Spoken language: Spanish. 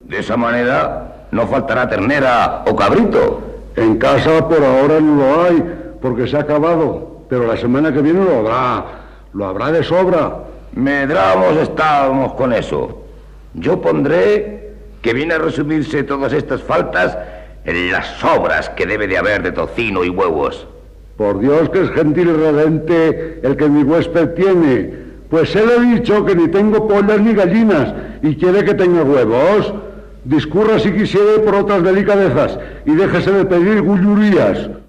De esa manera no faltará ternera o cabrito. En casa por ahora no lo hay, porque se ha acabado. Pero la semana que viene lo habrá. Lo habrá de sobra. Medramos estábamos con eso. Yo pondré que viene a resumirse todas estas faltas en las sobras que debe de haber de tocino y huevos. Por Dios que es gentil y redente el que mi huésped tiene. Pues él he dicho que ni tengo pollas ni gallinas y quiere que tenga huevos. Discurra si quisiere por otras delicadezas y déjese de pedir gullurías.